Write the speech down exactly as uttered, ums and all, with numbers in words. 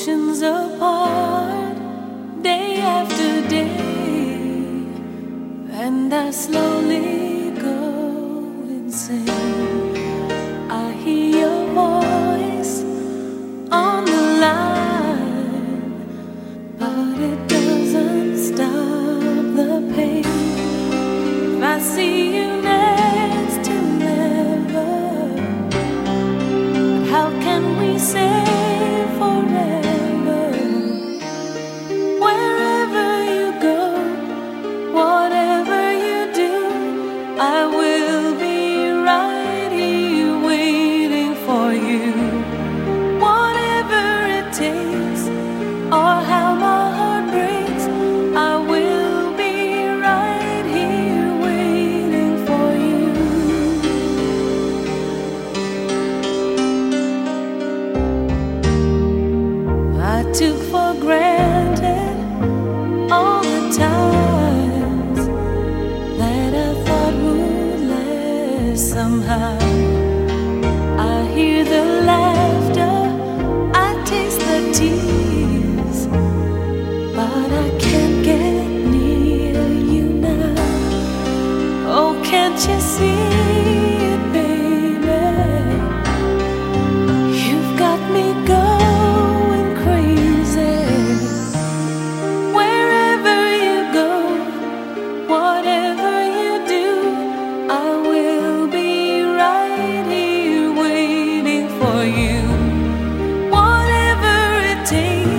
oceans apart, day after day, and I slowly go insane. I hear your voice on the line, but it doesn't stop the pain. If I see you next to never, but how can we say forever? Wherever you go, whatever you do, I will be right here waiting for you. Whatever it takes, or how my heart breaks, I will be right here waiting for you. I took for granted all the times that I thought would last somehow. I hear the laughter, I taste the tears, but I can't get near you now. Oh, can't you see it, baby? You've got me going crazy. Wherever you go, whatever you do, I will be right here waiting for you. Whatever it takes,